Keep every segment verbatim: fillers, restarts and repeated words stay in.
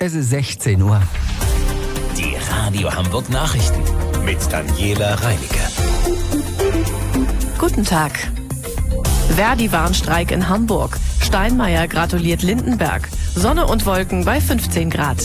Es ist sechzehn Uhr. Die Radio Hamburg Nachrichten mit Daniela Reinicke. Guten Tag. Verdi-Warnstreik in Hamburg. Steinmeier gratuliert Lindenberg. Sonne und Wolken bei fünfzehn Grad.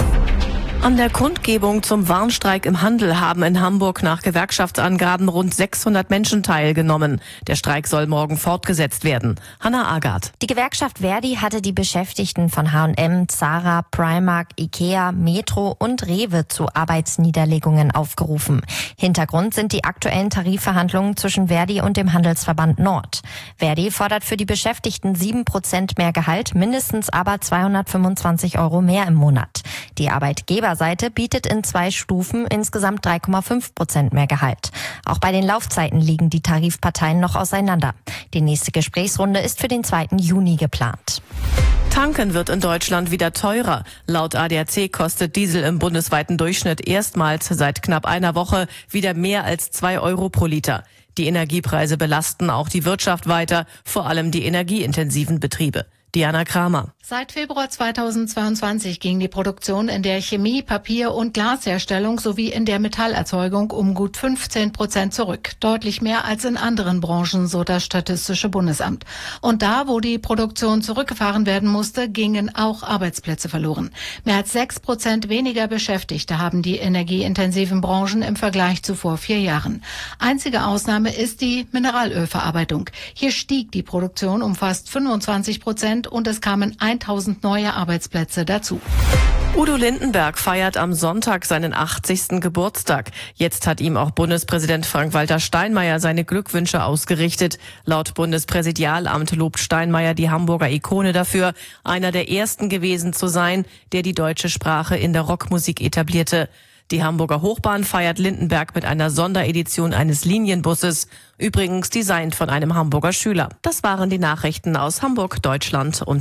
An der Kundgebung zum Warnstreik im Handel haben in Hamburg nach Gewerkschaftsangaben rund sechshundert Menschen teilgenommen. Der Streik soll morgen fortgesetzt werden. Hanna Agard. Die Gewerkschaft Verdi hatte die Beschäftigten von H und M, Zara, Primark, Ikea, Metro und Rewe zu Arbeitsniederlegungen aufgerufen. Hintergrund sind die aktuellen Tarifverhandlungen zwischen Verdi und dem Handelsverband Nord. Verdi fordert für die Beschäftigten sieben Prozent mehr Gehalt, mindestens aber zweihundertfünfundzwanzig Euro mehr im Monat. Die Arbeitgeber Seite bietet in zwei Stufen insgesamt drei Komma fünf Prozent mehr Gehalt. Auch bei den Laufzeiten liegen die Tarifparteien noch auseinander. Die nächste Gesprächsrunde ist für den zweiten Juni geplant. Tanken wird in Deutschland wieder teurer. Laut A D A C kostet Diesel im bundesweiten Durchschnitt erstmals seit knapp einer Woche wieder mehr als zwei Euro pro Liter. Die Energiepreise belasten auch die Wirtschaft weiter, vor allem die energieintensiven Betriebe. Diana Kramer. Seit Februar zweitausendzweiundzwanzig ging die Produktion in der Chemie-, Papier- und Glasherstellung sowie in der Metallerzeugung um gut fünfzehn Prozent zurück. Deutlich mehr als in anderen Branchen, so das Statistische Bundesamt. Und da, wo die Produktion zurückgefahren werden musste, gingen auch Arbeitsplätze verloren. Mehr als sechs Prozent weniger Beschäftigte haben die energieintensiven Branchen im Vergleich zu vor vier Jahren. Einzige Ausnahme ist die Mineralölverarbeitung. Hier stieg die Produktion um fast fünfundzwanzig Prozent und es kamen tausend neue Arbeitsplätze dazu. Udo Lindenberg feiert am Sonntag seinen achtzigsten Geburtstag. Jetzt hat ihm auch Bundespräsident Frank-Walter Steinmeier seine Glückwünsche ausgerichtet. Laut Bundespräsidialamt lobt Steinmeier die Hamburger Ikone dafür, einer der ersten gewesen zu sein, der die deutsche Sprache in der Rockmusik etablierte. Die Hamburger Hochbahn feiert Lindenberg mit einer Sonderedition eines Linienbusses, übrigens designt von einem Hamburger Schüler. Das waren die Nachrichten aus Hamburg, Deutschland und